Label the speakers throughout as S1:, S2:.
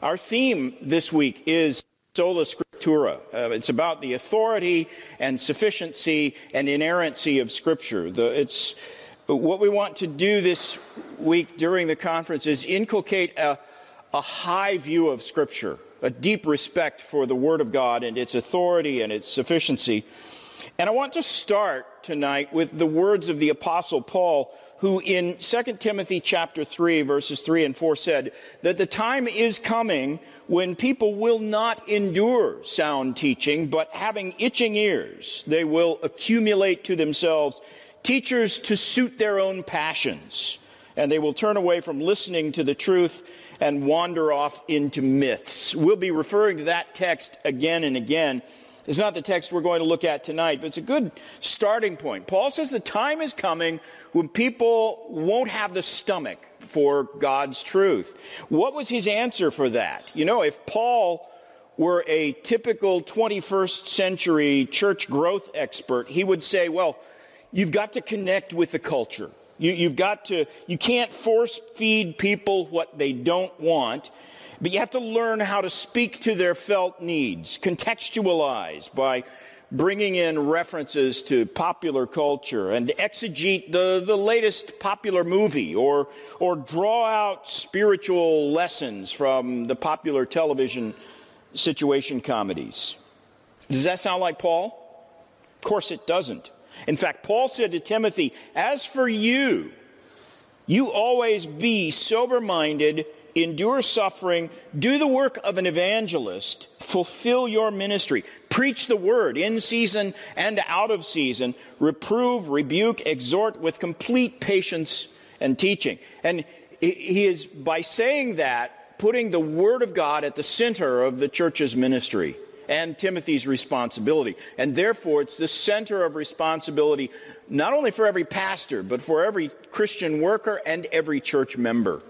S1: Our theme this week is Sola Scriptura. It's about the authority and sufficiency and inerrancy of Scripture. What we want to do this week during the conference is inculcate a high view of Scripture, a deep respect for the Word of God and its authority and its sufficiency. And I want to start tonight with the words of the Apostle Paul, who in 2 Timothy chapter 3, verses 3 and 4 said that the time is coming when people will not endure sound teaching, but having itching ears, they will accumulate to themselves teachers to suit their own passions, and they will turn away from listening to the truth and wander off into myths. We'll be referring to that text again and again. It's not the text we're going to look at tonight, but it's a good starting point. Paul says the time is coming when people won't have the stomach for God's truth. What was his answer for that? You know, if Paul were a typical 21st century church growth expert, he would say, well, you've got to connect with the culture. You can't force feed people what they don't want. But you have to learn how to speak to their felt needs, contextualize by bringing in references to popular culture and exegete the latest popular movie or draw out spiritual lessons from the popular television situation comedies. Does that sound like Paul? Of course it doesn't. In fact, Paul said to Timothy, as for you, you always be sober-minded, endure suffering, do the work of an evangelist, fulfill your ministry, preach the word in season and out of season, reprove, rebuke, exhort with complete patience and teaching. And he is, by saying that, putting the word of God at the center of the church's ministry and Timothy's responsibility. And therefore, it's the center of responsibility not only for every pastor, but for every Christian worker and every church member.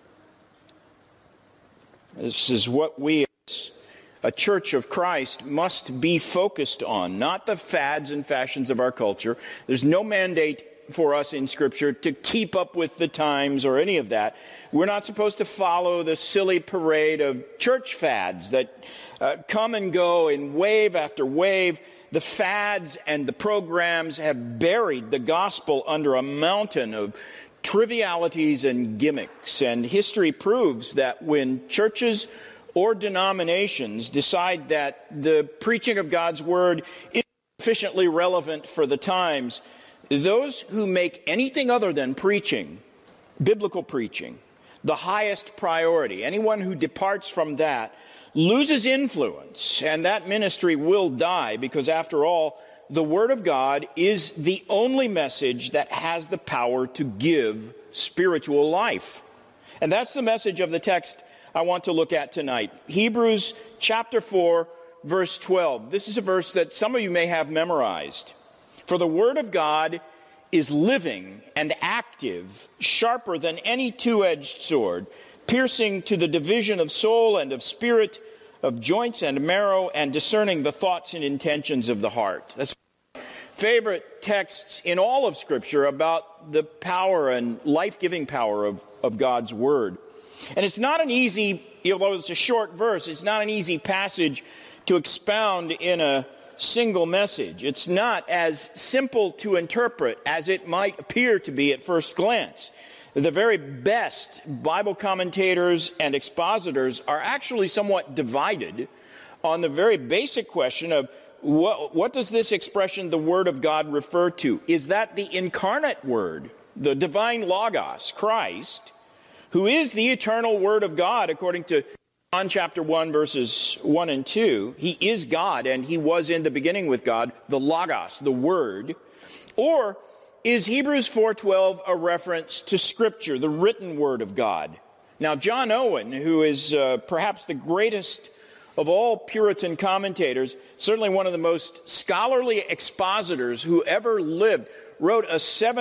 S1: This is what we, as a church of Christ, must be focused on, not the fads and fashions of our culture. There's no mandate for us in Scripture to keep up with the times or any of that. We're not supposed to follow the silly parade of church fads that come and go in wave after wave. The fads and the programs have buried the gospel under a mountain of trivialities and gimmicks, and history proves that when churches or denominations decide that the preaching of God's word is sufficiently relevant for the times, those who make anything other than preaching, biblical preaching, the highest priority, anyone who departs from that loses influence, and that ministry will die, because after all, the Word of God is the only message that has the power to give spiritual life. And that's the message of the text I want to look at tonight. Hebrews chapter 4, verse 12. This is a verse that some of you may have memorized. For the Word of God is living and active, sharper than any two-edged sword, piercing to the division of soul and of spirit, of joints and marrow, and discerning the thoughts and intentions of the heart. That's my favorite texts in all of Scripture about the power and life-giving power of God's Word. And it's not an easy, although it's a short verse, it's not an easy passage to expound in a single message. It's not as simple to interpret as it might appear to be at first glance. The very best Bible commentators and expositors are actually somewhat divided on the very basic question of what does this expression, the Word of God, refer to? Is that the incarnate Word, the divine Logos, Christ, who is the eternal Word of God, according to John chapter 1, verses 1 and 2. He is God, and He was in the beginning with God, the Logos, the Word. Or is Hebrews 4:12 a reference to Scripture, the written Word of God? Now, John Owen, who is perhaps the greatest of all Puritan commentators, certainly one of the most scholarly expositors who ever lived, wrote a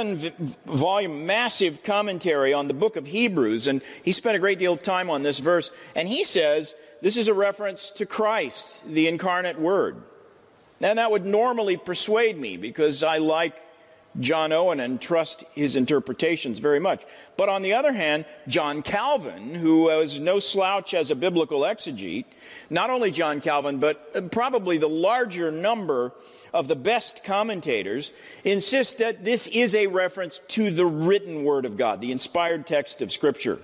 S1: 7-volume massive commentary on the book of Hebrews, and he spent a great deal of time on this verse, and he says this is a reference to Christ, the incarnate Word. Now, that would normally persuade me, because I like John Owen and trust his interpretations very much. But on the other hand, John Calvin, who was no slouch as a biblical exegete, not only John Calvin, but probably the larger number of the best commentators, insist that this is a reference to the written Word of God, the inspired text of Scripture.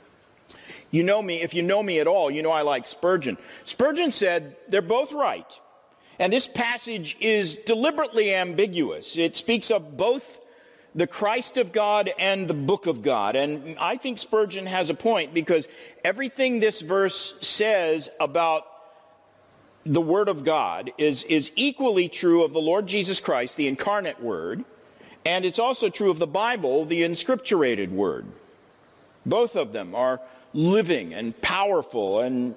S1: You know me, if you know me at all, you know I like Spurgeon. Spurgeon said they're both right. And this passage is deliberately ambiguous. It speaks of both the Christ of God and the book of God. And I think Spurgeon has a point, because everything this verse says about the Word of God is equally true of the Lord Jesus Christ, the incarnate Word, and it's also true of the Bible, the inscripturated Word. Both of them are living and powerful and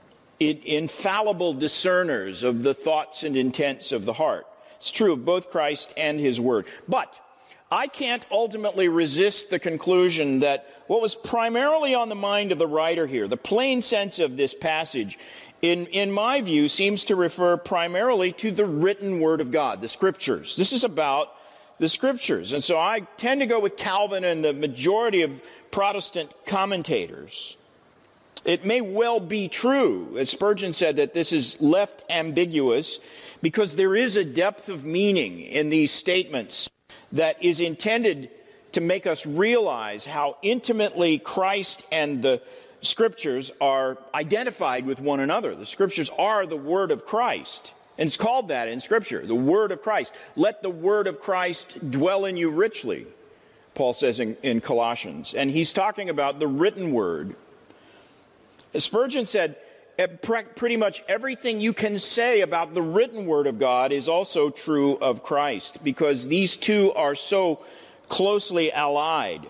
S1: infallible discerners of the thoughts and intents of the heart. It's true of both Christ and his Word. But I can't ultimately resist the conclusion that what was primarily on the mind of the writer here, the plain sense of this passage, in my view, seems to refer primarily to the written Word of God, the Scriptures. This is about the Scriptures. And so I tend to go with Calvin and the majority of Protestant commentators. It may well be true, as Spurgeon said, that this is left ambiguous because there is a depth of meaning in these statements that is intended to make us realize how intimately Christ and the Scriptures are identified with one another. The Scriptures are the Word of Christ, and it's called that in Scripture, the Word of Christ. Let the Word of Christ dwell in you richly, Paul says in Colossians. And he's talking about the written Word. Spurgeon said, pretty much everything you can say about the written Word of God is also true of Christ, because these two are so closely allied.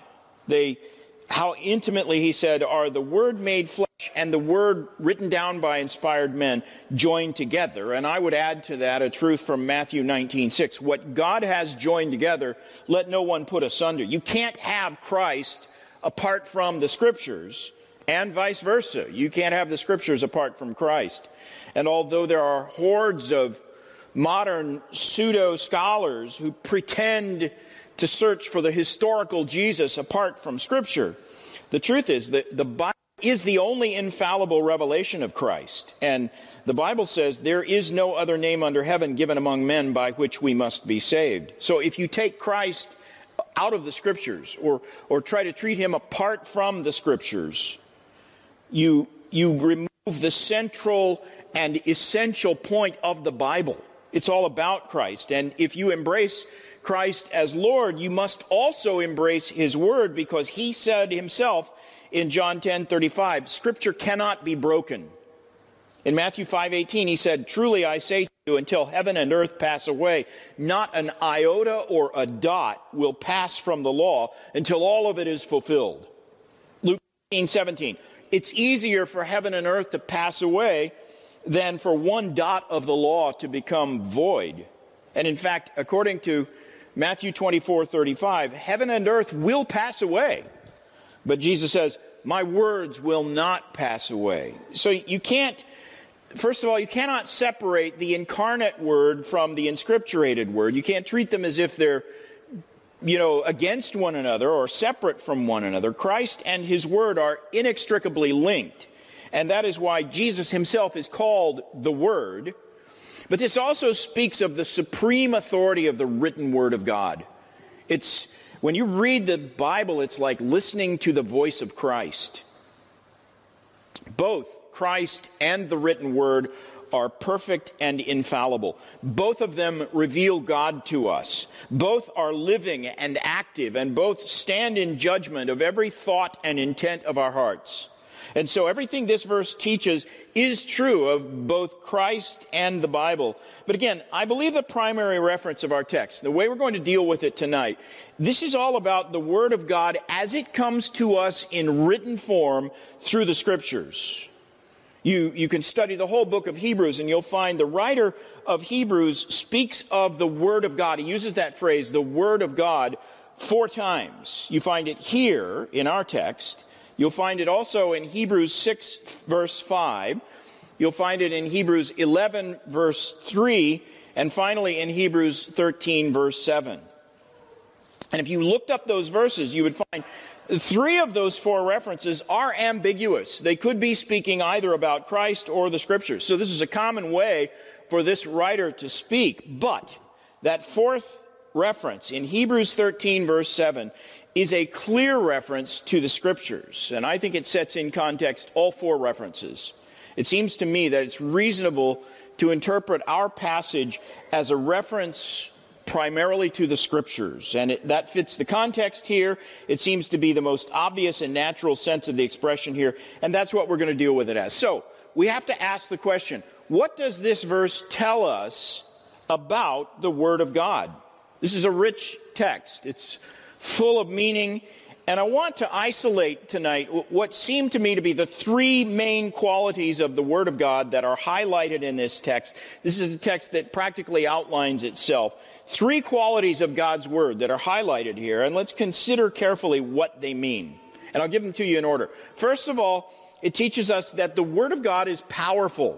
S1: How intimately, he said, are the Word made flesh and the Word written down by inspired men joined together. And I would add to that a truth from Matthew 19:6. What God has joined together, let no one put asunder. You can't have Christ apart from the Scriptures, and vice versa. You can't have the Scriptures apart from Christ. And although there are hordes of modern pseudo-scholars who pretend to search for the historical Jesus apart from Scripture, the truth is that the Bible is the only infallible revelation of Christ. And the Bible says there is no other name under heaven given among men by which we must be saved. So if you take Christ out of the Scriptures or try to treat him apart from the Scriptures, you remove the central and essential point of the Bible. It's all about Christ. And if you embrace Christ as Lord, you must also embrace his Word, because he said himself in John 10:35, Scripture cannot be broken. In Matthew 5:18, he said, truly I say to you, until heaven and earth pass away, not an iota or a dot will pass from the law until all of it is fulfilled. Luke 17. It's easier for heaven and earth to pass away than for one dot of the law to become void. And in fact, according to Matthew 24:35, heaven and earth will pass away. But Jesus says, my words will not pass away. So you can't, first of all, you cannot separate the incarnate Word from the inscripturated Word. You can't treat them as if they're, against one another or separate from one another. Christ and his Word are inextricably linked. And that is why Jesus himself is called the Word. But this also speaks of the supreme authority of the written Word of God. When you read the Bible, it's like listening to the voice of Christ. Both Christ and the written Word are perfect and infallible. Both of them reveal God to us. Both are living and active, and both stand in judgment of every thought and intent of our hearts. And so everything this verse teaches is true of both Christ and the Bible. But again, I believe the primary reference of our text, the way we're going to deal with it tonight, this is all about the Word of God as it comes to us in written form through the Scriptures. You can study the whole book of Hebrews, and you'll find the writer of Hebrews speaks of the Word of God. He uses that phrase, the Word of God, 4 times. You find it here in our text. You'll find it also in Hebrews 6, verse 5. You'll find it in Hebrews 11, verse 3. And finally in Hebrews 13, verse 7. And if you looked up those verses, you would find 3 of those 4 references are ambiguous. They could be speaking either about Christ or the Scriptures. So this is a common way for this writer to speak. But that 4th reference in Hebrews 13, verse 7, is a clear reference to the Scriptures. And I think it sets in context all 4 references. It seems to me that it's reasonable to interpret our passage as a reference primarily to the Scriptures. And that fits the context here. It seems to be the most obvious and natural sense of the expression here. And that's what we're going to deal with it as. So, we have to ask the question, what does this verse tell us about the Word of God? This is a rich text. It's full of meaning. And I want to isolate tonight what seem to me to be the 3 main qualities of the Word of God that are highlighted in this text. This is a text that practically outlines itself. 3 qualities of God's Word that are highlighted here, and let's consider carefully what they mean. And I'll give them to you in order. First of all, it teaches us that the Word of God is powerful.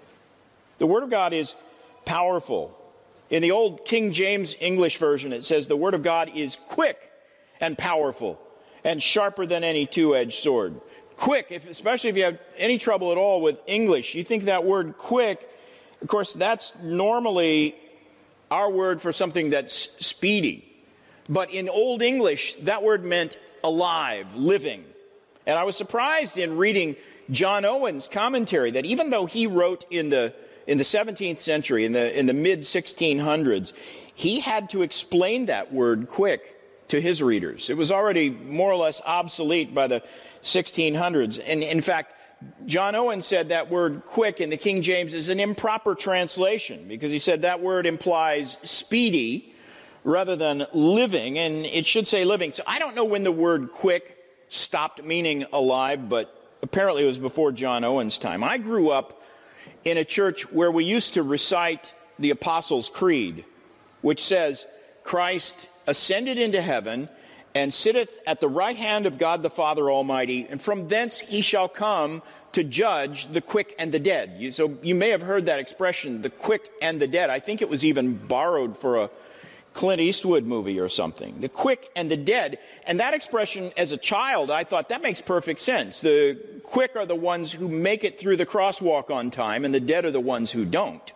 S1: The Word of God is powerful. In the old King James English version, it says the Word of God is quick and powerful and sharper than any two-edged sword. Quick, especially if you have any trouble at all with English, you think that word quick, of course, that's normally our word for something that's speedy. But in Old English, that word meant alive, living. And I was surprised in reading John Owen's commentary that even though he wrote in the 17th century, in the mid-1600s, he had to explain that word quick to his readers. It was already more or less obsolete by the 1600s. And in fact, John Owen said that word quick in the King James is an improper translation because he said that word implies speedy rather than living, and it should say living. So I don't know when the word quick stopped meaning alive, but apparently it was before John Owen's time. I grew up in a church where we used to recite the Apostles' Creed, which says, Christ ascended into heaven and sitteth at the right hand of God the Father Almighty, and from thence he shall come to judge the quick and the dead. So you may have heard that expression, the quick and the dead. I think it was even borrowed for a Clint Eastwood movie or something. The quick and the dead. And that expression, as a child, I thought that makes perfect sense. The quick are the ones who make it through the crosswalk on time, and the dead are the ones who don't.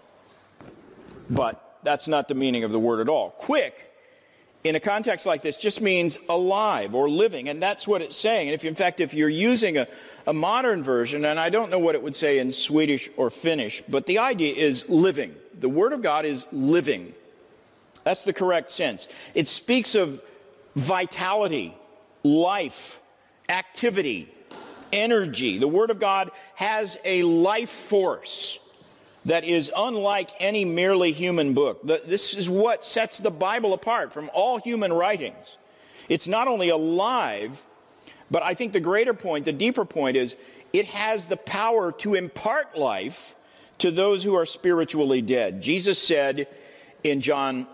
S1: But that's not the meaning of the word at all. Quick, in a context like this, just means alive or living, and that's what it's saying. And if you're using a modern version, and I don't know what it would say in Swedish or Finnish, but the idea is living. The Word of God is living. That's the correct sense. It speaks of vitality, life, activity, energy. The Word of God has a life force that is unlike any merely human book. This is what sets the Bible apart from all human writings. It's not only alive, but I think the greater point, the deeper point is it has the power to impart life to those who are spiritually dead. Jesus said in John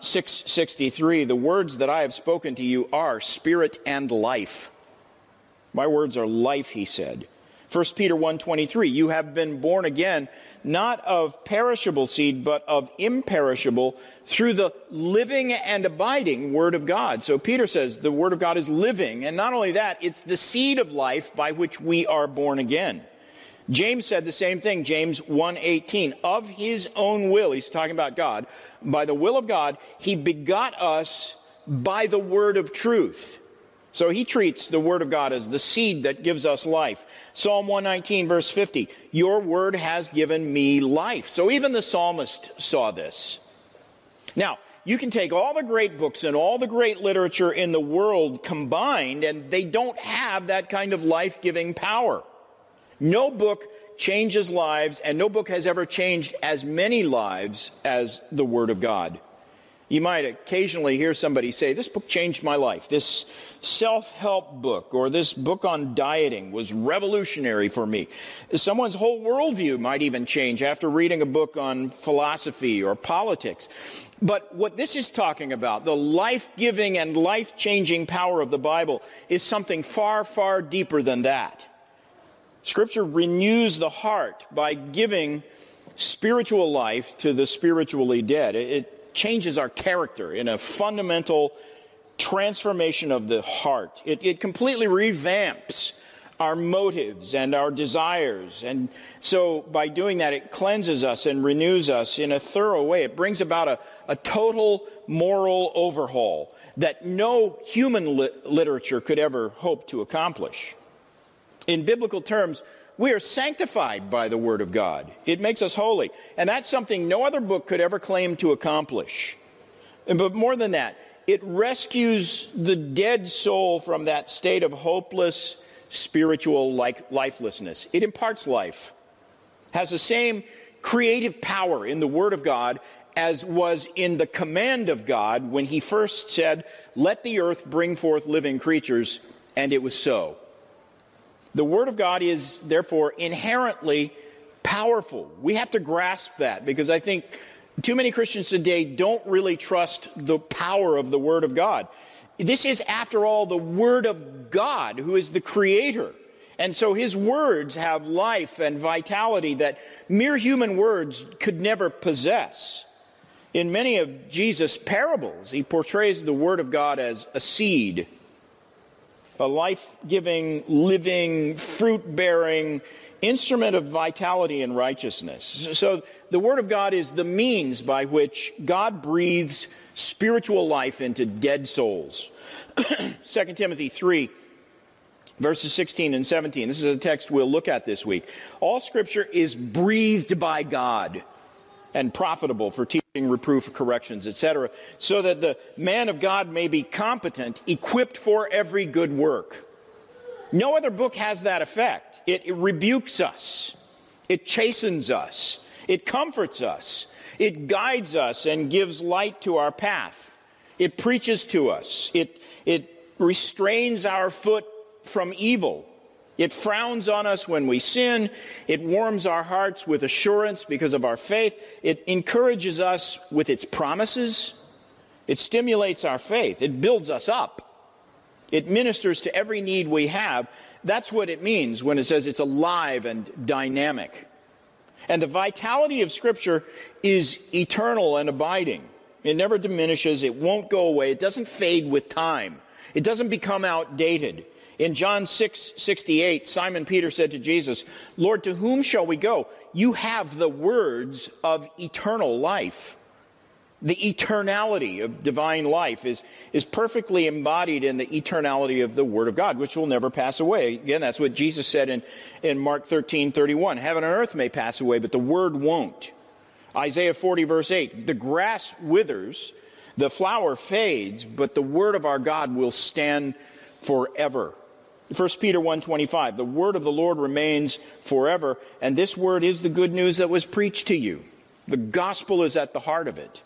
S1: 6:63, the words that I have spoken to you are spirit and life. My words are life, he said. 1 Peter 1:23, you have been born again, not of perishable seed, but of imperishable, through the living and abiding Word of God. So Peter says the Word of God is living, and not only that, it's the seed of life by which we are born again. James said the same thing, James 1:18, of his own will, he's talking about God, by the will of God, he begot us by the word of truth. So he treats the Word of God as the seed that gives us life. Psalm 119, verse 50, your word has given me life. So even the psalmist saw this. Now, you can take all the great books and all the great literature in the world combined, and they don't have that kind of life-giving power. No book changes lives, and no book has ever changed as many lives as the Word of God. You might occasionally hear somebody say, this book changed my life. This self-help book or this book on dieting was revolutionary for me. Someone's whole worldview might even change after reading a book on philosophy or politics. But what this is talking about, the life-giving and life-changing power of the Bible, is something far, far deeper than that. Scripture renews the heart by giving spiritual life to the spiritually dead. It changes our character in a fundamental transformation of the heart. It completely revamps our motives and our desires. And so by doing that, it cleanses us and renews us in a thorough way. It brings about a total moral overhaul that no human literature could ever hope to accomplish. In biblical terms, we are sanctified by the Word of God. It makes us holy. And that's something no other book could ever claim to accomplish. But more than that, it rescues the dead soul from that state of hopeless spiritual lifelessness. It imparts life. Has the same creative power in the Word of God as was in the command of God when he first said, "Let the earth bring forth living creatures," and it was so. The Word of God is therefore inherently powerful. We have to grasp that, because I think too many Christians today don't really trust the power of the Word of God. This is, after all, the Word of God, who is the Creator. And so his words have life and vitality that mere human words could never possess. In many of Jesus' parables, he portrays the Word of God as a seed, a life-giving, living, fruit-bearing instrument of vitality and righteousness. So the Word of God is the means by which God breathes spiritual life into dead souls. 2 Timothy 3, verses 16 and 17. This is a text we'll look at this week. All Scripture is breathed by God and profitable for teaching, reproof, corrections, etc., so that the man of God may be competent, equipped for every good work. No other book has that effect. It rebukes us. It chastens us. It comforts us. It guides us and gives light to our path. It preaches to us. It restrains our foot from evil. It frowns on us when we sin. It warms our hearts with assurance because of our faith. It encourages us with its promises. It stimulates our faith. It builds us up. It ministers to every need we have. That's what it means when it says it's alive and dynamic. And the vitality of Scripture is eternal and abiding. It never diminishes. It won't go away. It doesn't fade with time. It doesn't become outdated. In John 6:68, Simon Peter said to Jesus, "Lord, to whom shall we go? You have the words of eternal life." The eternality of divine life is perfectly embodied in the eternality of the Word of God, which will never pass away. Again, that's what Jesus said in Mark 13:31. Heaven and earth may pass away, but the Word won't. Isaiah 40, verse 8, the grass withers, the flower fades, but the Word of our God will stand forever. 1 Peter 1:25, the word of the Lord remains forever, and this word is the good news that was preached to you. The gospel is at the heart of it.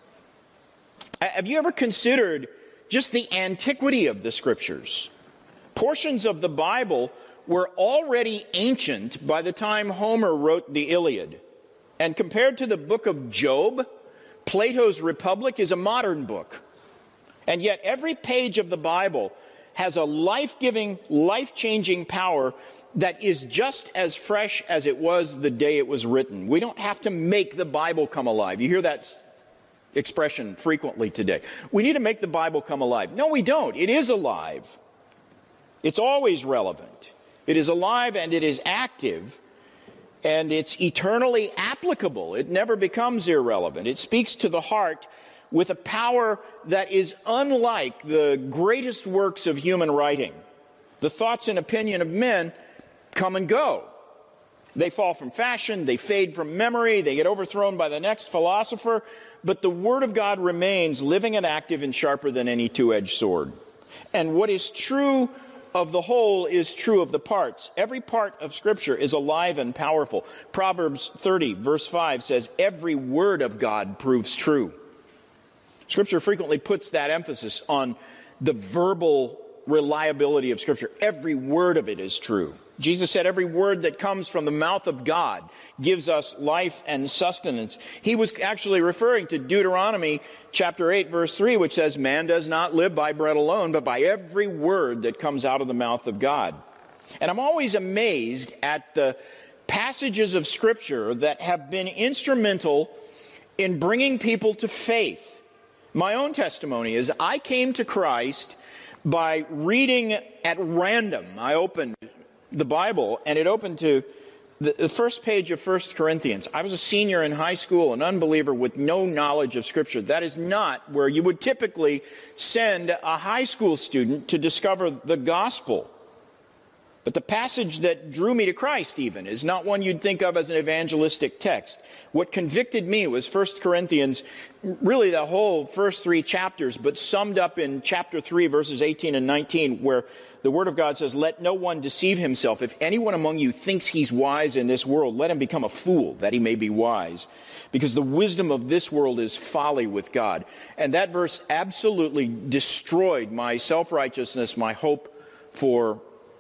S1: Have you ever considered just the antiquity of the Scriptures? Portions of the Bible were already ancient by the time Homer wrote the Iliad. And compared to the book of Job, Plato's Republic is a modern book. And yet every page of the Bible has a life-giving, life-changing power that is just as fresh as it was the day it was written. We don't have to make the Bible come alive. You hear that expression frequently today. We need to make the Bible come alive. No, we don't. It is alive. It's always relevant. It is alive and it is active, and it's eternally applicable. It never becomes irrelevant. It speaks to the heart with a power that is unlike the greatest works of human writing. The thoughts and opinion of men come and go. They fall from fashion, they fade from memory, they get overthrown by the next philosopher, but the Word of God remains living and active and sharper than any two-edged sword. And what is true of the whole is true of the parts. Every part of Scripture is alive and powerful. Proverbs 30, verse 5 says, every word of God proves true. Scripture frequently puts that emphasis on the verbal reliability of Scripture. Every word of it is true. Jesus said every word that comes from the mouth of God gives us life and sustenance. He was actually referring to Deuteronomy chapter 8, verse 3, which says, man does not live by bread alone, but by every word that comes out of the mouth of God. And I'm always amazed at the passages of Scripture that have been instrumental in bringing people to faith. My own testimony is I came to Christ by reading at random. I opened the Bible, and it opened to the first page of 1 Corinthians. I was a senior in high school, an unbeliever with no knowledge of Scripture. That is not where you would typically send a high school student to discover the gospel. But the passage that drew me to Christ even is not one you'd think of as an evangelistic text. What convicted me was 1 Corinthians, really the whole first 3 chapters, but summed up in chapter 3, verses 18 and 19, where the Word of God says, "Let no one deceive himself. If anyone among you thinks he's wise in this world, let him become a fool, that he may be wise. Because the wisdom of this world is folly with God." And that verse absolutely destroyed my self-righteousness, my hope for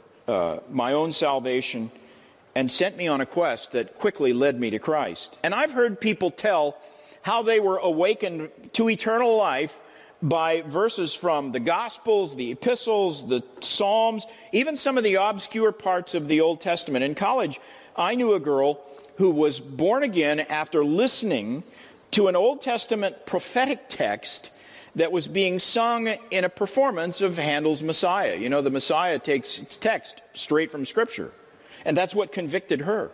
S1: my own salvation, and sent me on a quest that quickly led me to Christ. And I've heard people tell how they were awakened to eternal life by verses from the Gospels, the Epistles, the Psalms, even some of the obscure parts of the Old Testament. In college, I knew a girl who was born again after listening to an Old Testament prophetic text that was being sung in a performance of Handel's Messiah. You know, the Messiah takes its text straight from Scripture. And that's what convicted her.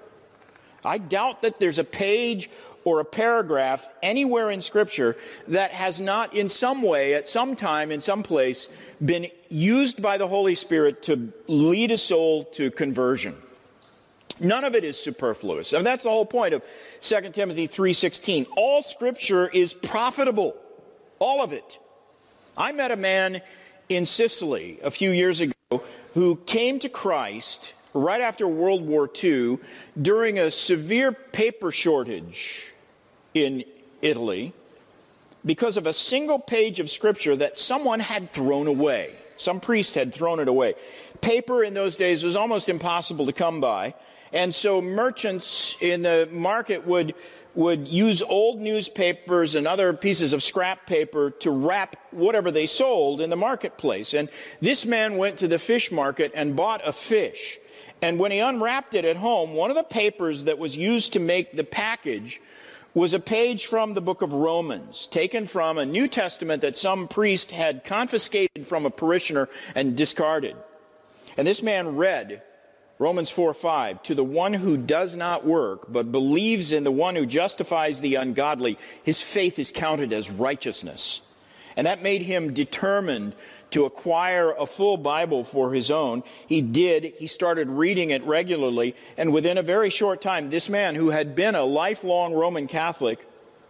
S1: I doubt that there's a page or a paragraph anywhere in Scripture that has not in some way, at some time, in some place, been used by the Holy Spirit to lead a soul to conversion. None of it is superfluous. And that's the whole point of 2 Timothy 3:16. All Scripture is profitable. All of it. I met a man in Sicily a few years ago who came to Christ right after World War II during a severe paper shortage in Italy because of a single page of Scripture that someone had thrown away. Some priest had thrown it away. Paper in those days was almost impossible to come by, and so merchants in the market would use old newspapers and other pieces of scrap paper to wrap whatever they sold in the marketplace. And this man went to the fish market and bought a fish. And when he unwrapped it at home, one of the papers that was used to make the package was a page from the book of Romans, taken from a New Testament that some priest had confiscated from a parishioner and discarded. And this man read Romans 4:5, "To the one who does not work, but believes in the one who justifies the ungodly, his faith is counted as righteousness." And that made him determined to acquire a full Bible for his own. He did. He started reading it regularly. And within a very short time, this man, who had been a lifelong Roman Catholic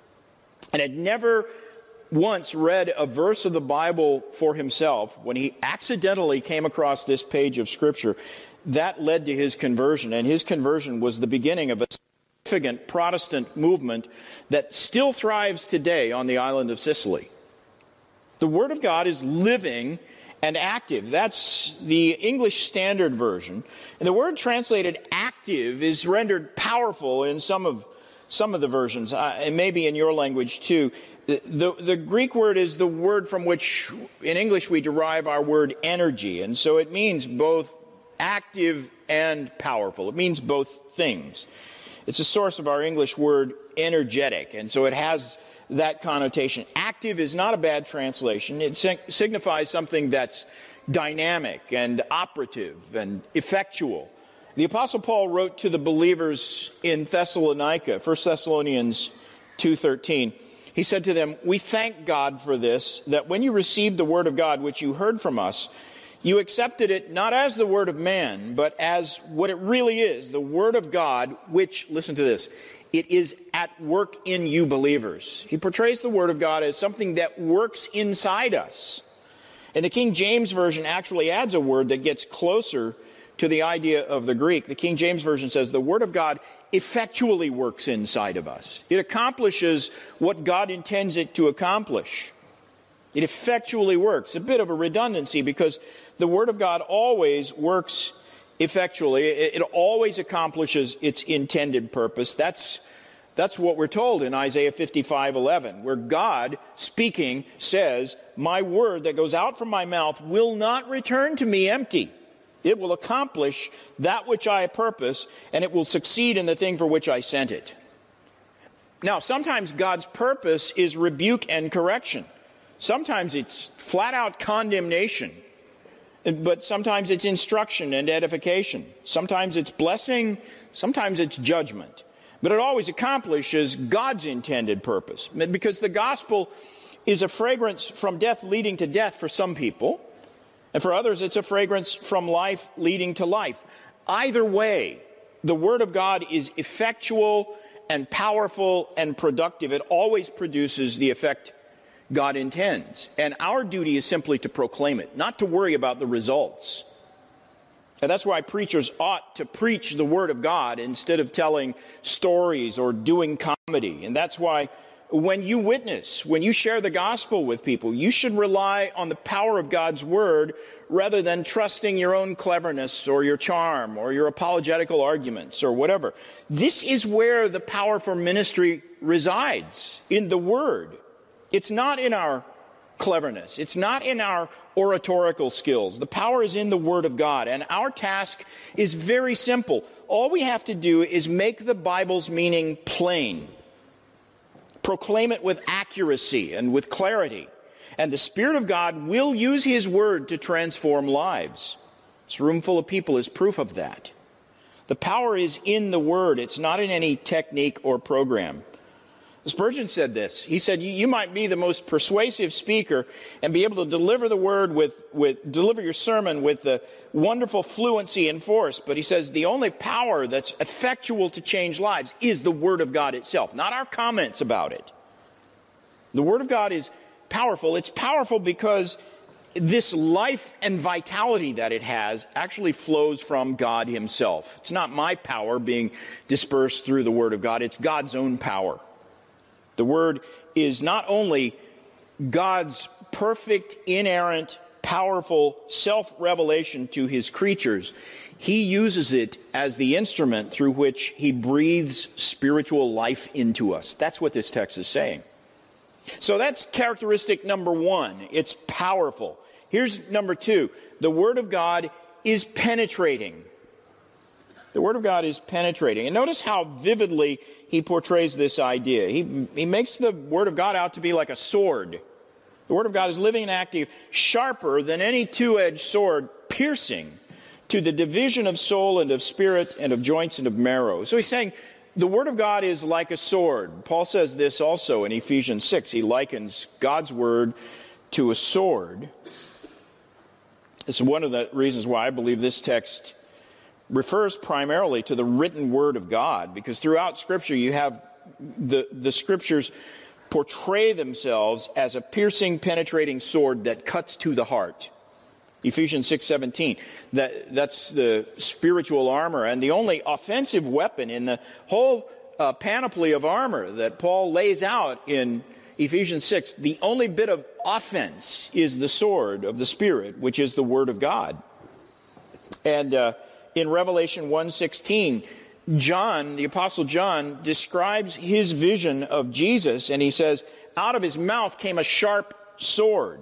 S1: and had never once read a verse of the Bible for himself, when he accidentally came across this page of Scripture, that led to his conversion, and his conversion was the beginning of a significant Protestant movement that still thrives today on the island of Sicily. The Word of God is living and active. That's the English Standard Version. And the word translated active is rendered powerful in some of the versions, and maybe in your language too. The Greek word is the word from which in English we derive our word energy, and so it means both active and powerful. It means both things. It's a source of our English word energetic, and so it has that connotation. Active is not a bad translation. It signifies something that's dynamic and operative and effectual. The Apostle Paul wrote to the believers in Thessalonica, 1 Thessalonians 2:13. He said to them, "We thank God for this, that when you received the word of God which you heard from us, you accepted it not as the word of man, but as what it really is, the word of God, which," listen to this, "it is at work in you believers." He portrays the word of God as something that works inside us. And the King James Version actually adds a word that gets closer to the idea of the Greek. The King James Version says the word of God effectually works inside of us. It accomplishes what God intends it to accomplish. It effectually works. A bit of a redundancy because the Word of God always works effectually. It always accomplishes its intended purpose. That's what we're told in Isaiah 55:11, where God, speaking, says, "My word that goes out from my mouth will not return to me empty. It will accomplish that which I purpose, and it will succeed in the thing for which I sent it." Now, sometimes God's purpose is rebuke and correction. Sometimes it's flat-out condemnation But sometimes it's instruction and edification. Sometimes it's blessing. Sometimes it's judgment. But it always accomplishes God's intended purpose. Because the gospel is a fragrance from death leading to death for some people. And for others, it's a fragrance from life leading to life. Either way, the Word of God is effectual and powerful and productive. It always produces the effect God intends. And our duty is simply to proclaim it, not to worry about the results. And that's why preachers ought to preach the Word of God instead of telling stories or doing comedy. And that's why when you witness, when you share the gospel with people, you should rely on the power of God's Word rather than trusting your own cleverness or your charm or your apologetical arguments or whatever. This is where the power for ministry resides, in the Word. It's not in our cleverness. It's not in our oratorical skills. The power is in the Word of God. And our task is very simple. All we have to do is make the Bible's meaning plain. Proclaim it with accuracy and with clarity. And the Spirit of God will use His Word to transform lives. This room full of people is proof of that. The power is in the Word. It's not in any technique or program. Spurgeon said this. He said, you might be the most persuasive speaker and be able to deliver the word deliver your sermon with the wonderful fluency and force. But he says the only power that's effectual to change lives is the Word of God itself, not our comments about it. The Word of God is powerful. It's powerful because this life and vitality that it has actually flows from God Himself. It's not my power being dispersed through the Word of God. It's God's own power. The Word is not only God's perfect, inerrant, powerful self-revelation to His creatures, He uses it as the instrument through which He breathes spiritual life into us. That's what this text is saying. So that's characteristic number one. It's powerful. Here's number two. The Word of God is penetrating. The Word of God is penetrating. And notice how vividly he portrays this idea. He makes the Word of God out to be like a sword. The Word of God is living and active, sharper than any two-edged sword, piercing to the division of soul and of spirit and of joints and of marrow. So he's saying the Word of God is like a sword. Paul says this also in Ephesians 6. He likens God's Word to a sword. This is one of the reasons why I believe this text refers primarily to the written Word of God, because throughout Scripture you have the Scriptures portray themselves as a piercing, penetrating sword that cuts to the heart. Ephesians 6:17, that's the spiritual armor, and the only offensive weapon in the whole panoply of armor that Paul lays out in Ephesians 6, the only bit of offense is the sword of the Spirit, which is the Word of God. And in Revelation 1:16, John, the Apostle John, describes his vision of Jesus, and he says, out of his mouth came a sharp sword.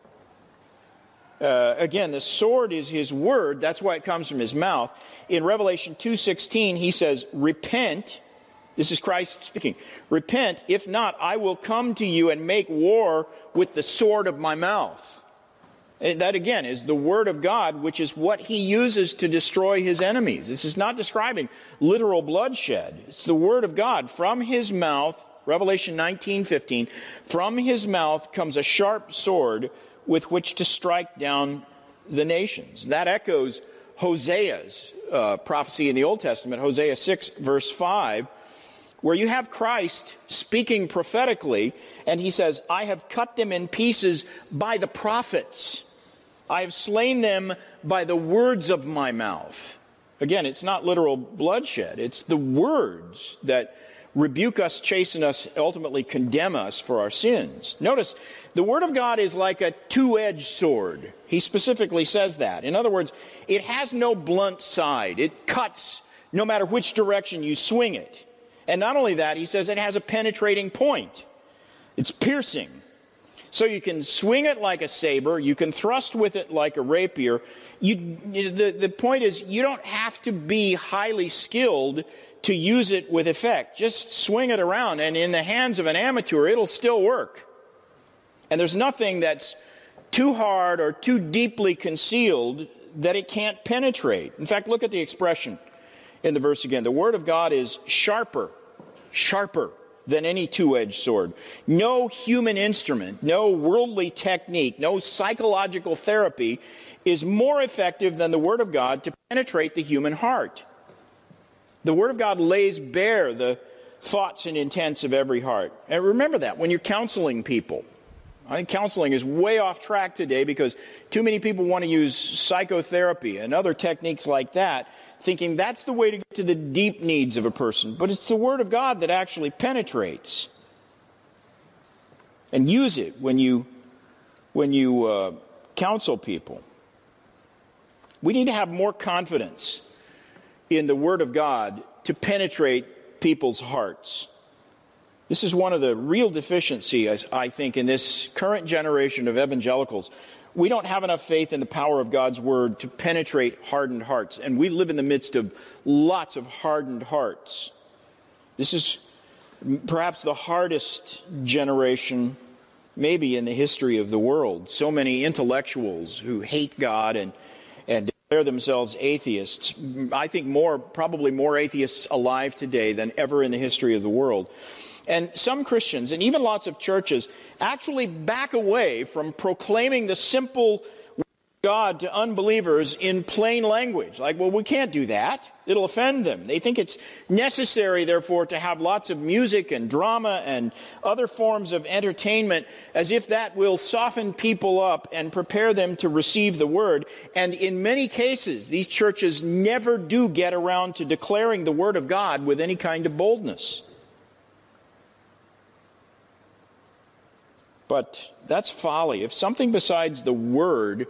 S1: Again, the sword is his word. That's why it comes from his mouth. In Revelation 2:16, he says, repent. This is Christ speaking. Repent, if not, I will come to you and make war with the sword of my mouth. And that, again, is the Word of God, which is what He uses to destroy His enemies. This is not describing literal bloodshed. It's the Word of God. From His mouth, Revelation 19:15, from His mouth comes a sharp sword with which to strike down the nations. That echoes Hosea's prophecy in the Old Testament, Hosea 6, verse 5, where you have Christ speaking prophetically, and He says, I have cut them in pieces by the prophets. I have slain them by the words of my mouth. Again, it's not literal bloodshed. It's the words that rebuke us, chasten us, ultimately condemn us for our sins. Notice, the Word of God is like a two-edged sword. He specifically says that. In other words, it has no blunt side. It cuts no matter which direction you swing it. And not only that, he says it has a penetrating point. It's piercing. So you can swing it like a saber. You can thrust with it like a rapier. The point is, you don't have to be highly skilled to use it with effect. Just swing it around, and in the hands of an amateur, it'll still work. And there's nothing that's too hard or too deeply concealed that it can't penetrate. In fact, look at the expression in the verse again. The Word of God is sharper than any two-edged sword. No human instrument, no worldly technique, no psychological therapy is more effective than the Word of God to penetrate the human heart. The Word of God lays bare the thoughts and intents of every heart. And remember that when you're counseling people. I think counseling is way off track today because too many people want to use psychotherapy and other techniques like that, thinking that's the way to get to the deep needs of a person. But it's the Word of God that actually penetrates. And use it when you counsel people. We need to have more confidence in the Word of God to penetrate people's hearts. This is one of the real deficiencies, I think, in this current generation of evangelicals. We don't have enough faith in the power of God's Word to penetrate hardened hearts. And we live in the midst of lots of hardened hearts. This is perhaps the hardest generation maybe in the history of the world. So many intellectuals who hate God and declare themselves atheists. I think probably more atheists alive today than ever in the history of the world. And some Christians, and even lots of churches, actually back away from proclaiming the simple word of God to unbelievers in plain language. Like, well, we can't do that. It'll offend them. They think it's necessary, therefore, to have lots of music and drama and other forms of entertainment, as if that will soften people up and prepare them to receive the word. And in many cases, these churches never do get around to declaring the word of God with any kind of boldness. But that's folly. If something besides the Word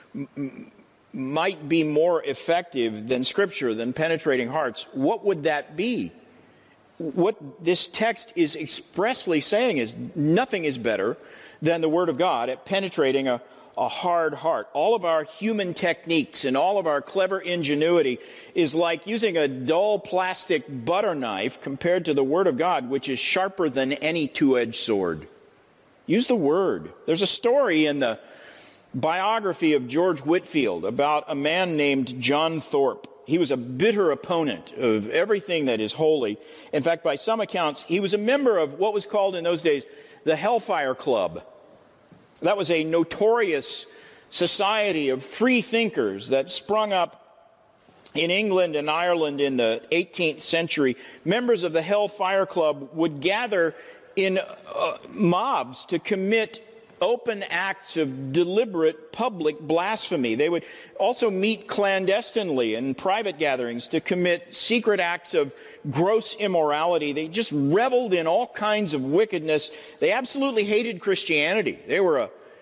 S1: might be more effective than Scripture, than penetrating hearts, what would that be? What this text is expressly saying is nothing is better than the Word of God at penetrating a hard heart. All of our human techniques and all of our clever ingenuity is like using a dull plastic butter knife compared to the Word of God, which is sharper than any two-edged sword. Use the Word. There's a story in the biography of George Whitefield about a man named John Thorpe. He was a bitter opponent of everything that is holy. In fact, by some accounts, he was a member of what was called in those days the Hellfire Club. That was a notorious society of free thinkers that sprung up in England and Ireland in the 18th century. Members of the Hellfire Club would gather in mobs to commit open acts of deliberate public blasphemy. They would also meet clandestinely in private gatherings to commit secret acts of gross immorality. They just reveled in all kinds of wickedness. They absolutely hated Christianity. They were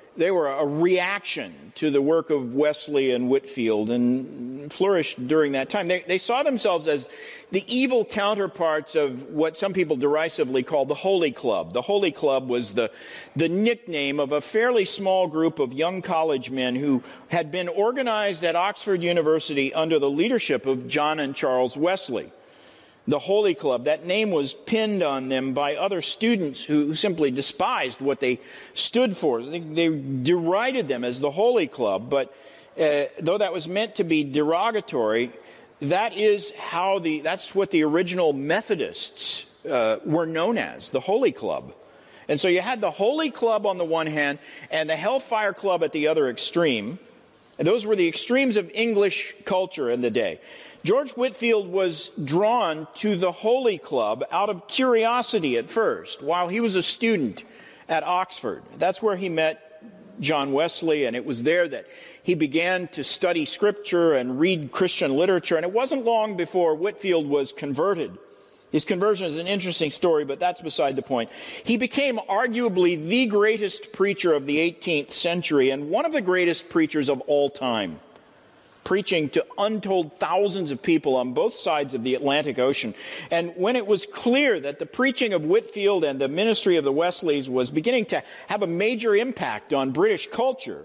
S1: a reaction to the work of Wesley and Whitefield and flourished during that time. They saw themselves as the evil counterparts of what some people derisively call the Holy Club. The Holy Club was the nickname of a fairly small group of young college men who had been organized at Oxford University under the leadership of John and Charles Wesley. The Holy Club, that name was pinned on them by other students who simply despised what they stood for. They derided them as the Holy Club, but though that was meant to be derogatory, that's what the original Methodists were known as, the Holy Club. And so you had the Holy Club on the one hand and the Hellfire Club at the other extreme. And those were the extremes of English culture in the day. George Whitefield was drawn to the Holy Club out of curiosity at first, while he was a student at Oxford. That's where he met John Wesley, and it was there that he began to study Scripture and read Christian literature. And it wasn't long before Whitefield was converted. His conversion is an interesting story, but that's beside the point. He became arguably the greatest preacher of the 18th century and one of the greatest preachers of all time, preaching to untold thousands of people on both sides of the Atlantic Ocean. And when it was clear that the preaching of Whitefield and the ministry of the Wesleys was beginning to have a major impact on British culture,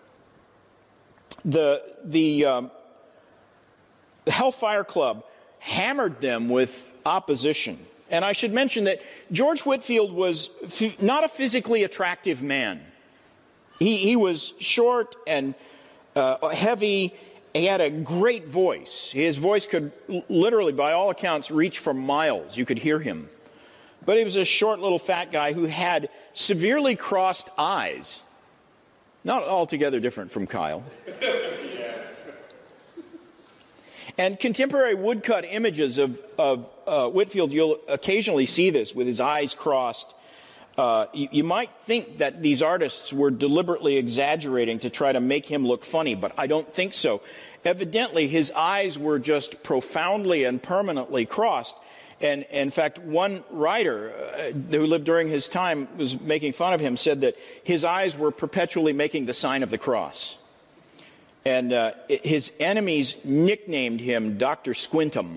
S1: the Hellfire Club hammered them with opposition. And I should mention that George Whitefield was not a physically attractive man. He was short and heavy. He had a great voice. His voice could literally, by all accounts, reach for miles. You could hear him. But he was a short little fat guy who had severely crossed eyes. Not altogether different from Kyle. And contemporary woodcut images of Whitefield, you'll occasionally see this with his eyes crossed. You might think that these artists were deliberately exaggerating to try to make him look funny, but I don't think so. Evidently, his eyes were just profoundly and permanently crossed. And in fact, one writer who lived during his time was making fun of him, said that his eyes were perpetually making the sign of the cross. And his enemies nicknamed him Dr. Squintum.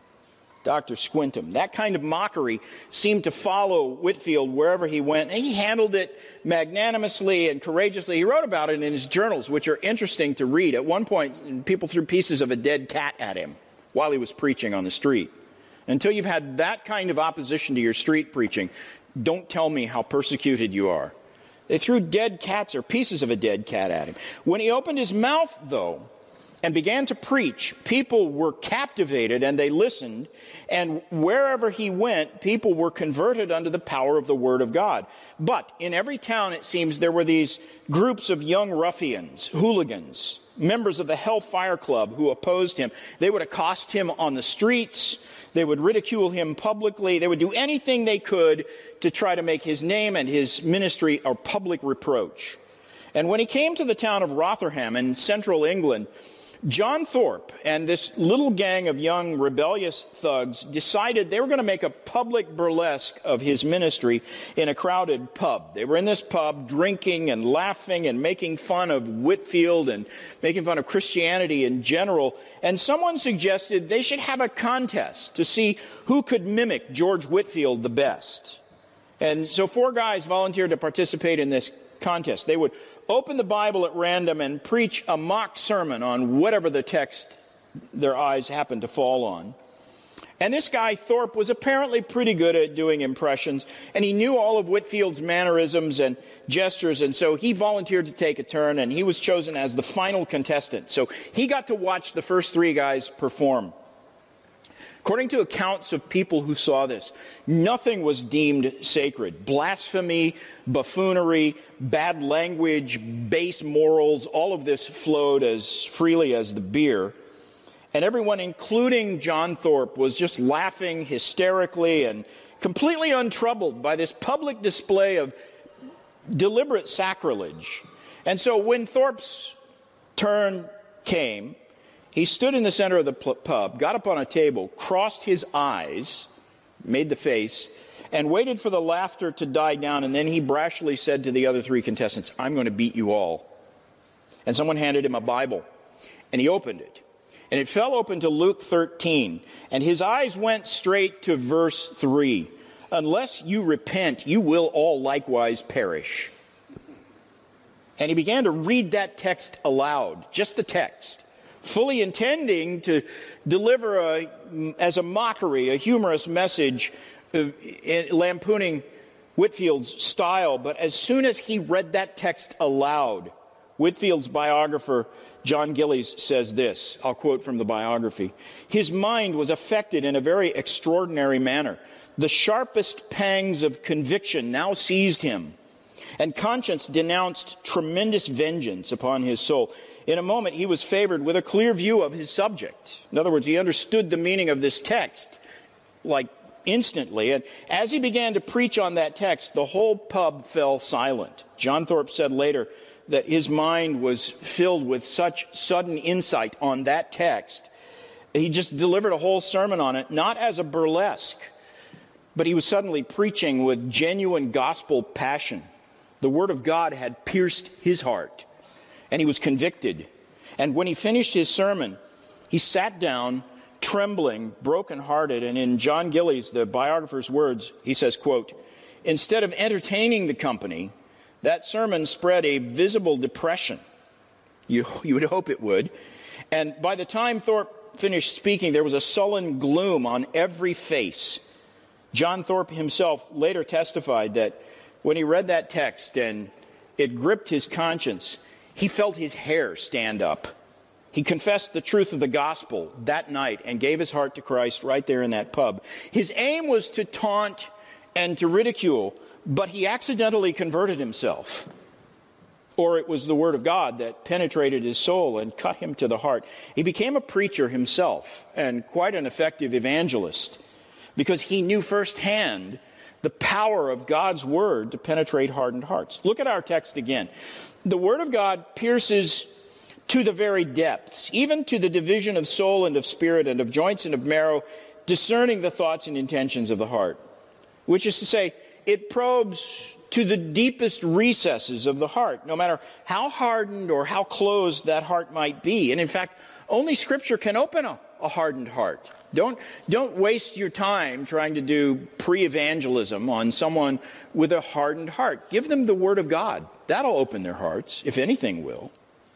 S1: Dr. Squintum. That kind of mockery seemed to follow Whitefield wherever he went. And he handled it magnanimously and courageously. He wrote about it in his journals, which are interesting to read. At one point, people threw pieces of a dead cat at him while he was preaching on the street. Until you've had that kind of opposition to your street preaching, don't tell me how persecuted you are. They threw dead cats or pieces of a dead cat at him. When he opened his mouth, though, and began to preach, people were captivated and they listened. And wherever he went, people were converted under the power of the Word of God. But in every town, it seems, there were these groups of young ruffians, hooligans, members of the Hellfire Club who opposed him. They would accost him on the streets. They would ridicule him publicly. They would do anything they could to try to make his name and his ministry a public reproach. And when he came to the town of Rotherham in central England, John Thorpe and this little gang of young rebellious thugs decided they were going to make a public burlesque of his ministry in a crowded pub. They were in this pub drinking and laughing and making fun of Whitefield and making fun of Christianity in general. And someone suggested they should have a contest to see who could mimic George Whitefield the best. And so 4 guys volunteered to participate in this contest. They would open the Bible at random and preach a mock sermon on whatever the text their eyes happened to fall on. And this guy, Thorpe, was apparently pretty good at doing impressions, and he knew all of Whitefield's mannerisms and gestures, and so he volunteered to take a turn, and he was chosen as the final contestant. So he got to watch the first 3 guys perform. According to accounts of people who saw this, nothing was deemed sacred. Blasphemy, buffoonery, bad language, base morals, all of this flowed as freely as the beer. And everyone, including John Thorpe, was just laughing hysterically and completely untroubled by this public display of deliberate sacrilege. And so when Thorpe's turn came, he stood in the center of the pub, got up on a table, crossed his eyes, made the face, and waited for the laughter to die down. And then he brashly said to the other 3 contestants, "I'm going to beat you all." And someone handed him a Bible, and he opened it. And it fell open to Luke 13, and his eyes went straight to verse 3. "Unless you repent, you will all likewise perish." And he began to read that text aloud, just the text, fully intending to deliver as a mockery, a humorous message, lampooning Whitefield's style. But as soon as he read that text aloud, Whitefield's biographer, John Gillies, says this. I'll quote from the biography. "His mind was affected in a very extraordinary manner. The sharpest pangs of conviction now seized him, and conscience denounced tremendous vengeance upon his soul. In a moment, he was favored with a clear view of his subject." In other words, he understood the meaning of this text, like instantly. And as he began to preach on that text, the whole pub fell silent. John Thorpe said later that his mind was filled with such sudden insight on that text. He just delivered a whole sermon on it, not as a burlesque, but he was suddenly preaching with genuine gospel passion. The Word of God had pierced his heart, and he was convicted. And when he finished his sermon, he sat down, trembling, brokenhearted. And in John Gillies, the biographer's words, he says, quote, "Instead of entertaining the company, that sermon spread a visible depression." You would hope it would. And by the time Thorpe finished speaking, there was a sullen gloom on every face. John Thorpe himself later testified that when he read that text and it gripped his conscience. He felt his hair stand up. He confessed the truth of the gospel that night and gave his heart to Christ right there in that pub. His aim was to taunt and to ridicule, but he accidentally converted himself. Or it was the word of God that penetrated his soul and cut him to the heart. He became a preacher himself and quite an effective evangelist because he knew firsthand the power of God's word to penetrate hardened hearts. Look at our text again. The word of God pierces to the very depths, even to the division of soul and of spirit and of joints and of marrow, discerning the thoughts and intentions of the heart. Which is to say, it probes to the deepest recesses of the heart, no matter how hardened or how closed that heart might be. And in fact, only Scripture can open a hardened heart. Don't waste your time trying to do pre-evangelism on someone with a hardened heart. Give them the Word of God. That'll open their hearts, if anything will.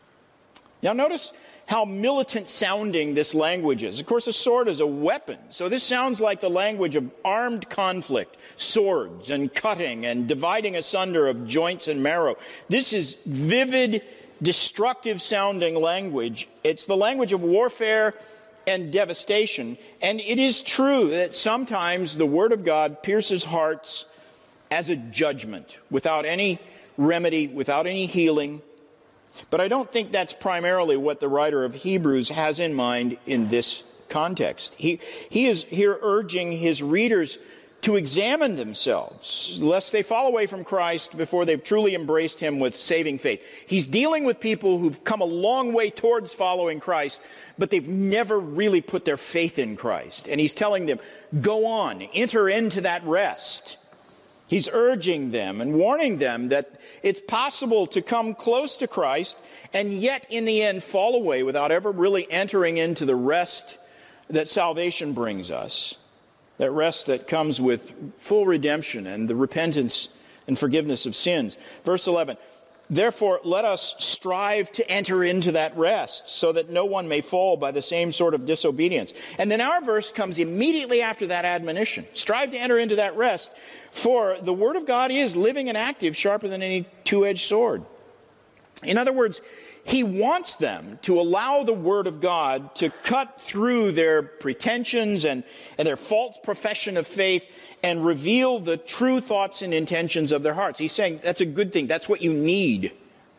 S1: Now notice how militant sounding this language is. Of course, a sword is a weapon. So this sounds like the language of armed conflict, swords and cutting and dividing asunder of joints and marrow. This is vivid, destructive sounding language. It's the language of warfare and devastation. And it is true that sometimes the Word of God pierces hearts as a judgment, without any remedy, without any healing. But I don't think that's primarily what the writer of Hebrews has in mind in this context. He is here urging his readers to examine themselves, lest they fall away from Christ before they've truly embraced him with saving faith. He's dealing with people who've come a long way towards following Christ, but they've never really put their faith in Christ. And he's telling them, go on, enter into that rest. He's urging them and warning them that it's possible to come close to Christ and yet in the end fall away without ever really entering into the rest that salvation brings us. That rest that comes with full redemption and the repentance and forgiveness of sins. Verse 11, therefore let us strive to enter into that rest so that no one may fall by the same sort of disobedience. And then our verse comes immediately after that admonition. Strive to enter into that rest, for the Word of God is living and active, sharper than any two-edged sword. In other words, he wants them to allow the Word of God to cut through their pretensions and their false profession of faith and reveal the true thoughts and intentions of their hearts. He's saying that's a good thing. That's what you need.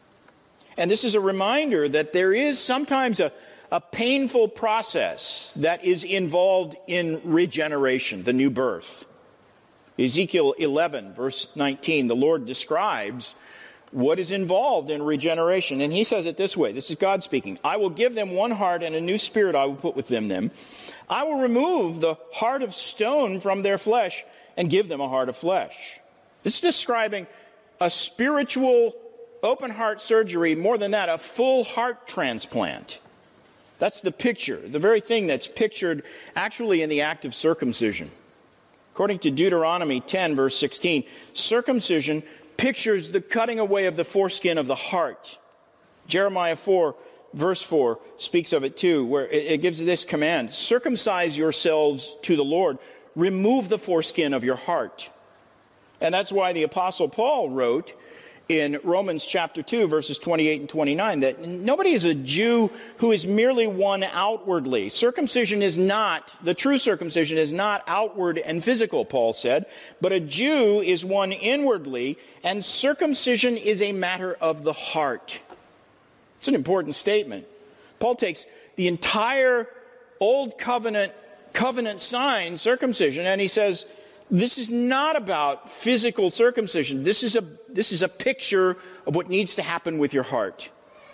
S1: And this is a reminder that there is sometimes a painful process that is involved in regeneration, the new birth. Ezekiel 11, verse 19, the Lord describes what is involved in regeneration. And he says it this way. This is God speaking. I will give them one heart and a new spirit I will put within them. I will remove the heart of stone from their flesh and give them a heart of flesh. This is describing a spiritual open heart surgery. More than that, a full heart transplant. That's the picture, the very thing that's pictured actually in the act of circumcision. According to Deuteronomy 10, verse 16, circumcision pictures the cutting away of the foreskin of the heart. Jeremiah 4, verse 4 speaks of it too, where it gives this command, circumcise yourselves to the Lord, remove the foreskin of your heart. And that's why the Apostle Paul wrote in Romans chapter 2, verses 28 and 29, that nobody is a Jew who is merely one outwardly. Circumcision is not, the true circumcision is not outward and physical, Paul said, but a Jew is one inwardly, and circumcision is a matter of the heart. It's an important statement. Paul takes the entire Old Covenant sign, circumcision, and he says, this is not about physical circumcision. This is a picture of what needs to happen with your heart.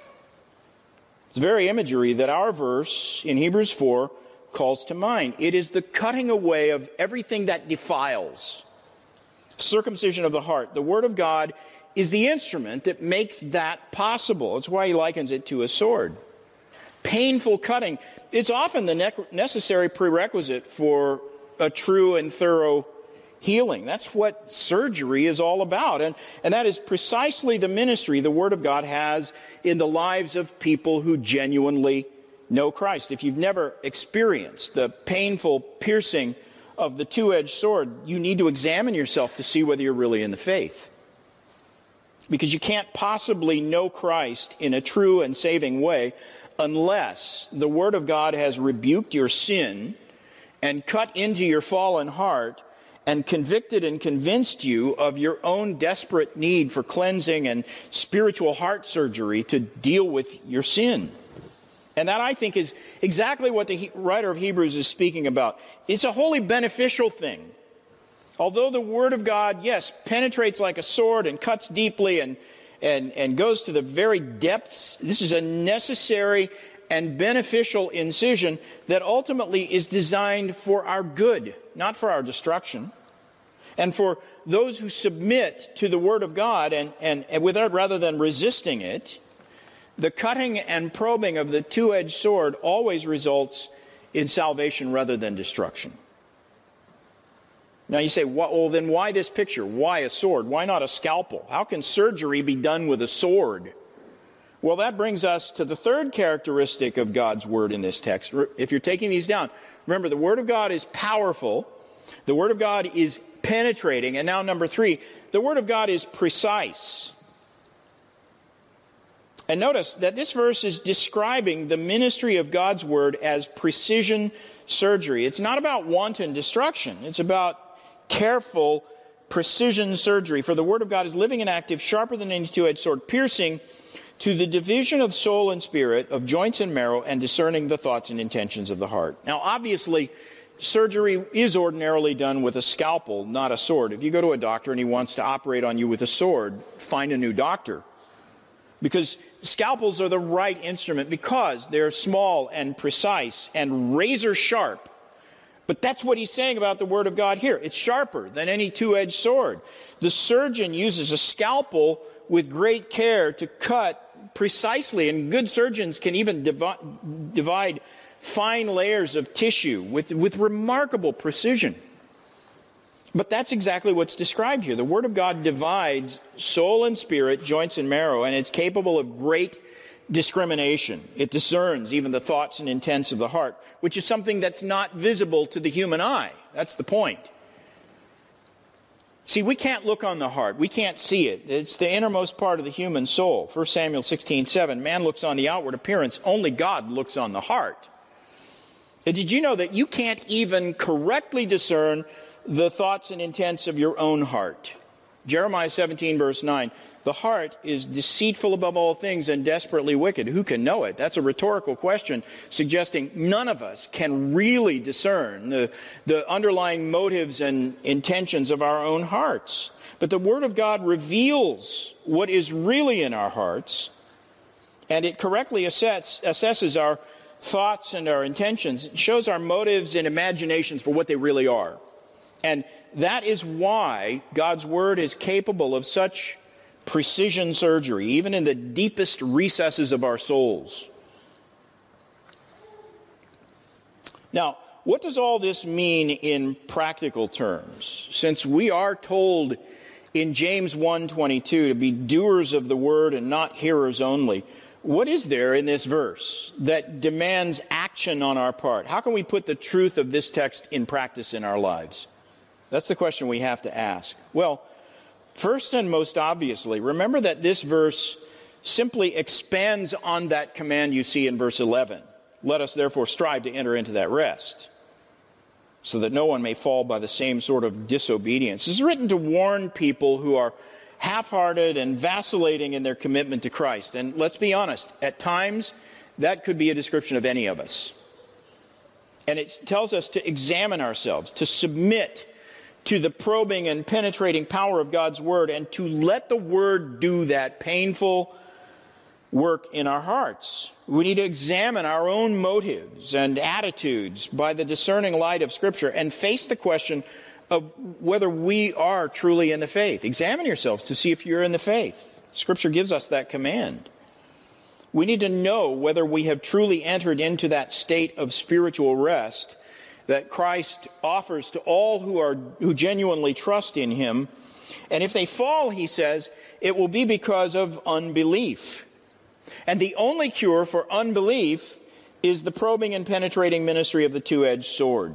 S1: It's the very imagery that our verse in Hebrews 4 calls to mind. It is the cutting away of everything that defiles. Circumcision of the heart. The Word of God is the instrument that makes that possible. That's why he likens it to a sword. Painful cutting. It's often the necessary prerequisite for a true and thorough healing. That's what surgery is all about. And that is precisely the ministry the Word of God has in the lives of people who genuinely know Christ. If you've never experienced the painful piercing of the two-edged sword, you need to examine yourself to see whether you're really in the faith. Because you can't possibly know Christ in a true and saving way unless the Word of God has rebuked your sin and cut into your fallen heart and convicted and convinced you of your own desperate need for cleansing and spiritual heart surgery to deal with your sin. And that, I think, is exactly what the writer of Hebrews is speaking about. It's a wholly beneficial thing. Although the Word of God, yes, penetrates like a sword and cuts deeply and goes to the very depths, this is a necessary and beneficial incision that ultimately is designed for our good, not for our destruction. And for those who submit to the Word of God and without, rather than resisting it, the cutting and probing of the two-edged sword always results in salvation rather than destruction. Now you say, well, then why this picture? Why a sword? Why not a scalpel? How can surgery be done with a sword? Well, that brings us to the third characteristic of God's Word in this text. If you're taking these down, remember, the Word of God is powerful. The Word of God is penetrating. And now number 3, the Word of God is precise. And notice that this verse is describing the ministry of God's Word as precision surgery. It's not about wanton destruction. It's about careful precision surgery. For the Word of God is living and active, sharper than any two-edged sword, piercing to the division of soul and spirit, of joints and marrow, and discerning the thoughts and intentions of the heart. Now, obviously, surgery is ordinarily done with a scalpel, not a sword. If you go to a doctor and he wants to operate on you with a sword, find a new doctor. Because scalpels are the right instrument because they're small and precise and razor sharp. But that's what he's saying about the Word of God here. It's sharper than any two-edged sword. The surgeon uses a scalpel with great care to cut precisely, and good surgeons can even divide fine layers of tissue with remarkable precision. But that's exactly what's described here. The Word of God divides soul and spirit, joints and marrow, and it's capable of great discrimination. It discerns even the thoughts and intents of the heart, which is something that's not visible to the human eye. That's the point. See, we can't look on the heart. We can't see it. It's the innermost part of the human soul. 1 Samuel 16:7, man looks on the outward appearance. Only God looks on the heart. And did you know that you can't even correctly discern the thoughts and intents of your own heart? Jeremiah 17, verse 9, the heart is deceitful above all things and desperately wicked. Who can know it? That's a rhetorical question, suggesting none of us can really discern the underlying motives and intentions of our own hearts. But the Word of God reveals what is really in our hearts, and it correctly assesses our thoughts and our intentions. It shows our motives and imaginations for what they really are. And that is why God's Word is capable of such precision surgery, even in the deepest recesses of our souls. Now, what does all this mean in practical terms? Since we are told in James 1:22 to be doers of the Word and not hearers only, what is there in this verse that demands action on our part? How can we put the truth of this text in practice in our lives? That's the question we have to ask. Well, first and most obviously, remember that this verse simply expands on that command you see in verse 11. Let us therefore strive to enter into that rest, so that no one may fall by the same sort of disobedience. This is written to warn people who are half-hearted and vacillating in their commitment to Christ. And let's be honest, at times that could be a description of any of us. And it tells us to examine ourselves, to submit to the probing and penetrating power of God's Word, and to let the Word do that painful work in our hearts. We need to examine our own motives and attitudes by the discerning light of Scripture and face the question of whether we are truly in the faith. Examine yourselves to see if you're in the faith. Scripture gives us that command. We need to know whether we have truly entered into that state of spiritual rest that Christ offers to all who genuinely trust in Him. And if they fall, he says, it will be because of unbelief. And the only cure for unbelief is the probing and penetrating ministry of the two-edged sword.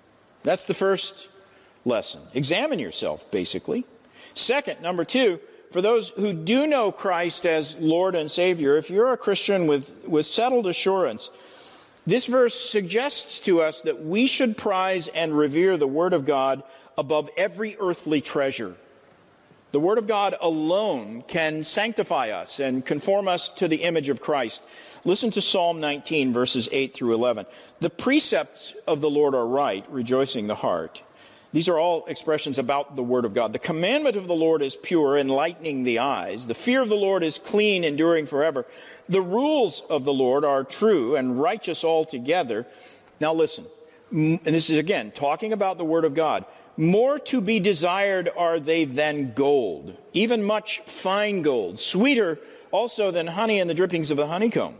S1: That's the first lesson. Examine yourself, basically. Second, number 2, for those who do know Christ as Lord and Savior, if you're a Christian with settled assurance, this verse suggests to us that we should prize and revere the Word of God above every earthly treasure. The Word of God alone can sanctify us and conform us to the image of Christ. Listen to Psalm 19, verses 8 through 11. The precepts of the Lord are right, rejoicing the heart. These are all expressions about the Word of God. The commandment of the Lord is pure, enlightening the eyes. The fear of the Lord is clean, enduring forever. The rules of the Lord are true and righteous altogether. Now listen, and this is again talking about the Word of God. More to be desired are they than gold, even much fine gold, sweeter also than honey and the drippings of the honeycomb.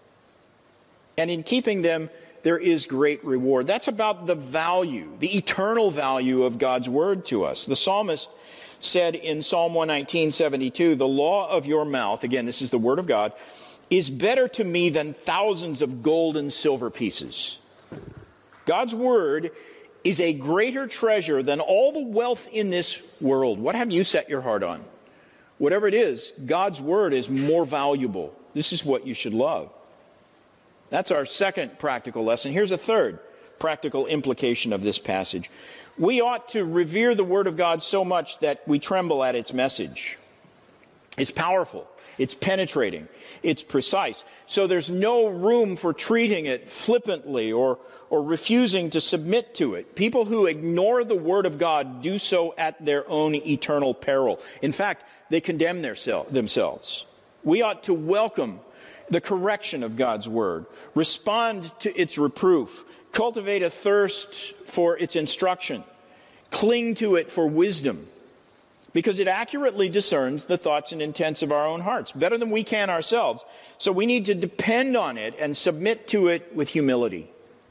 S1: And in keeping them, there is great reward. That's about the value, the eternal value of God's Word to us. The psalmist said in Psalm 119:72, the law of your mouth, again, this is the Word of God, is better to me than thousands of gold and silver pieces. God's Word is a greater treasure than all the wealth in this world. What have you set your heart on? Whatever it is, God's Word is more valuable. This is what you should love. That's our second practical lesson. Here's a third practical implication of this passage. We ought to revere the Word of God so much that we tremble at its message. It's powerful. It's penetrating. It's precise. So there's no room for treating it flippantly or refusing to submit to it. People who ignore the Word of God do so at their own eternal peril. In fact, they condemn themselves. We ought to welcome the correction of God's Word, respond to its reproof, cultivate a thirst for its instruction, cling to it for wisdom, because it accurately discerns the thoughts and intents of our own hearts, better than we can ourselves. So we need to depend on it and submit to it with humility.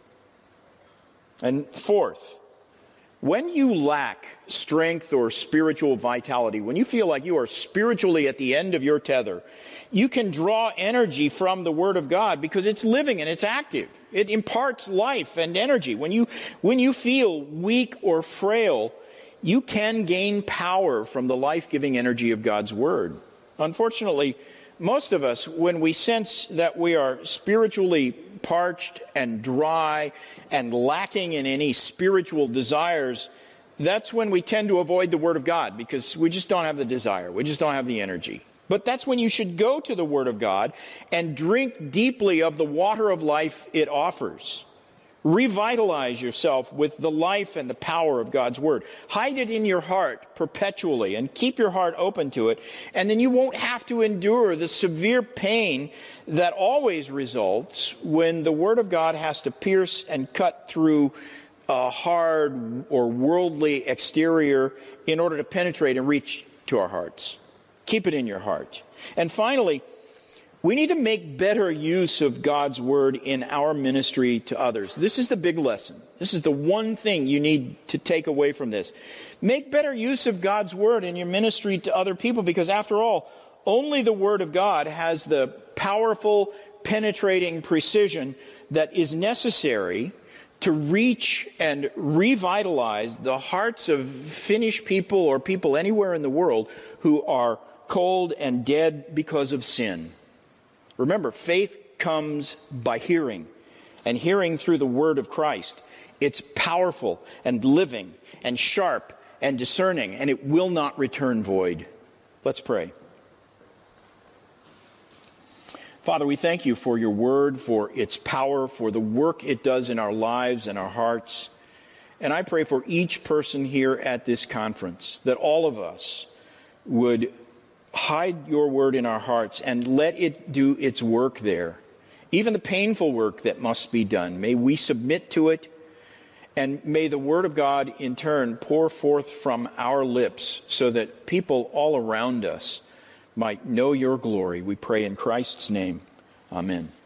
S1: And fourth, when you lack strength or spiritual vitality, when you feel like you are spiritually at the end of your tether, you can draw energy from the Word of God because it's living and it's active. It imparts life and energy. When you feel weak or frail, you can gain power from the life-giving energy of God's Word. Unfortunately, most of us, when we sense that we are spiritually parched and dry and lacking in any spiritual desires, that's when we tend to avoid the Word of God because we just don't have the desire. We just don't have the energy. But that's when you should go to the Word of God and drink deeply of the water of life it offers. Revitalize yourself with the life and the power of God's Word. Hide it in your heart perpetually and keep your heart open to it. And then you won't have to endure the severe pain that always results when the Word of God has to pierce and cut through a hard or worldly exterior in order to penetrate and reach to our hearts. Keep it in your heart. And finally, we need to make better use of God's Word in our ministry to others. This is the big lesson. This is the one thing you need to take away from this. Make better use of God's Word in your ministry to other people because, after all, only the Word of God has the powerful, penetrating precision that is necessary to reach and revitalize the hearts of Finnish people or people anywhere in the world who are cold and dead because of sin. Remember, faith comes by hearing, and hearing through the Word of Christ. It's powerful and living and sharp and discerning, and it will not return void. Let's pray. Father, we thank you for your Word, for its power, for the work it does in our lives and our hearts. And I pray for each person here at this conference, that all of us would hide your Word in our hearts and let it do its work there. Even the painful work that must be done, may we submit to it, and may the Word of God in turn pour forth from our lips so that people all around us might know your glory. We pray in Christ's name. Amen.